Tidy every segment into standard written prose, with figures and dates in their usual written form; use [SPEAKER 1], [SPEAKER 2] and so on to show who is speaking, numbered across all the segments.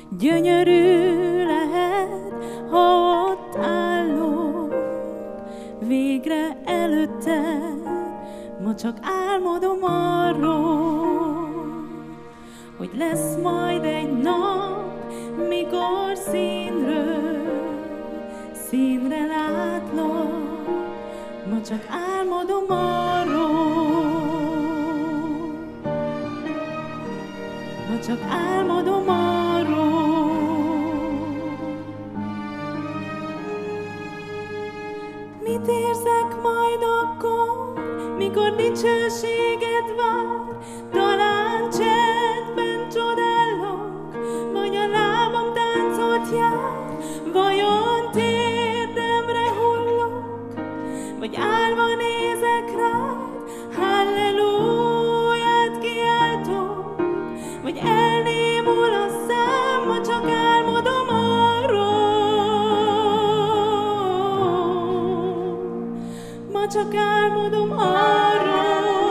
[SPEAKER 1] Gyönyörű lehet, ha ott állok, végre előtted. Ma csak álmodom arról, hogy lesz majd egy nap, mikor színről színre látlak. Ma csak álmodom arról, ma csak álmodom arról. Mit érzek majd akkor, mikor dicsőséged vár? Talán csendben csodálok, vagy a lábam táncot jár. Vajon térdemre hullok, vagy állva nézek rád? Halleluját kiáltok, vagy elnémul a szám? Ma csak álmodom arról, ma csak álmodom arról,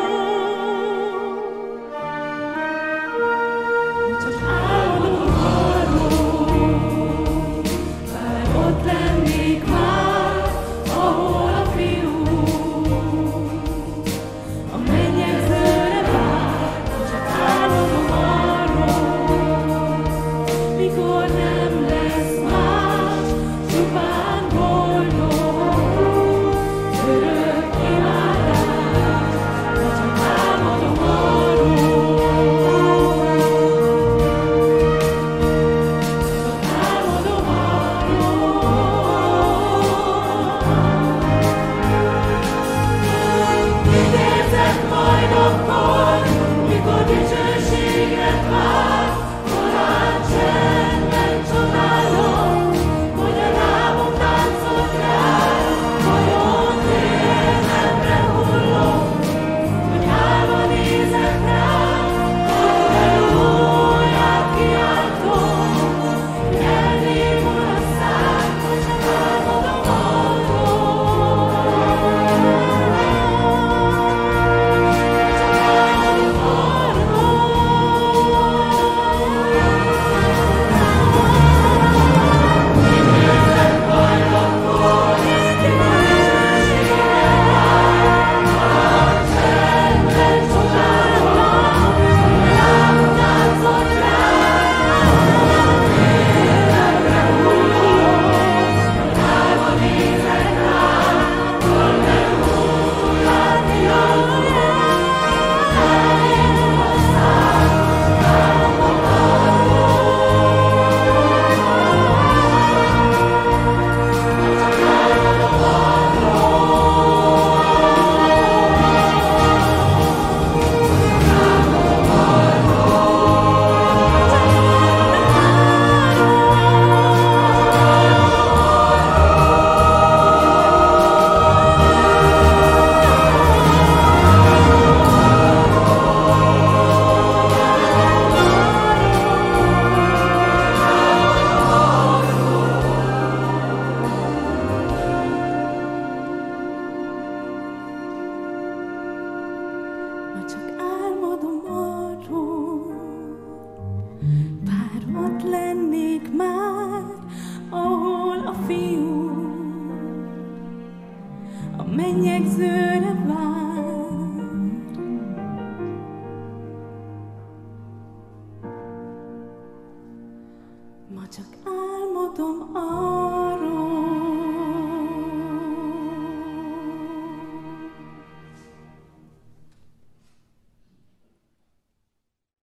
[SPEAKER 1] ma csak álmodom arról, bár ott lennék már, ahol a Fiú a mennyegzőre vár. Ma csak álmodom arról, mikor nem lesz más, csupán boldog, örök imádás. Ma csak álmodom arról, csak álmodom arról. Mit érzek majd akkor, mikor dicsőséged vár? Talán csendben csodálom, hogy a lábom táncot jár. Vajon térdemre hullok, hogy állva nézek rád? Halleluját kiáltom, hogy elnémul a szám. Ma csak álmodom arról, ma csak álmodom arról, bár ott lennék már, ahol a Fiú a mennyegzőre vár. Ma csak álmodom arról,